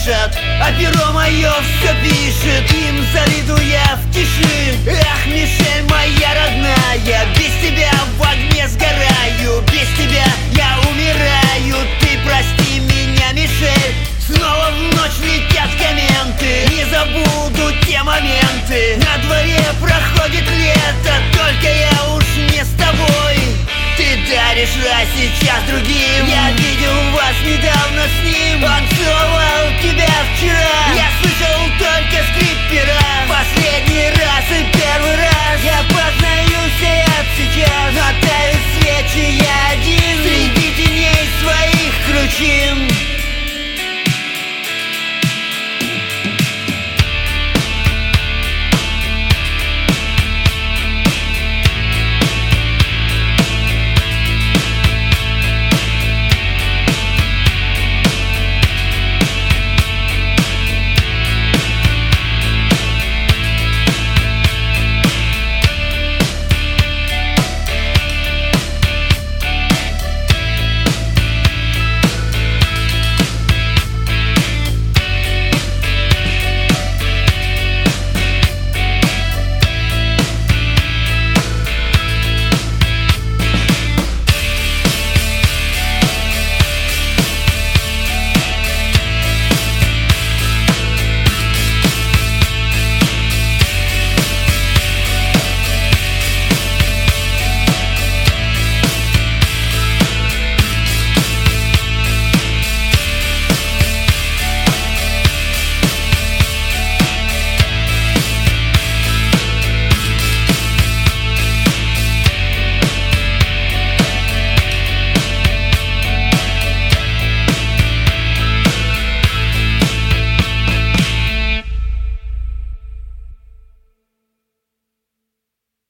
дышат, а перо мое все пишет, им завидуя в тиши. Ах, Мишель, моя родная, без тебя в огне сгораю, без тебя я умираю. Ты прости меня, Мишель, снова в ночь летят комменты. Не забуду те моменты, на дворе проходит лето, только я уж не с тобой. Ты даришь рай сейчас другим, я видел вас недавно с ним. Он целовал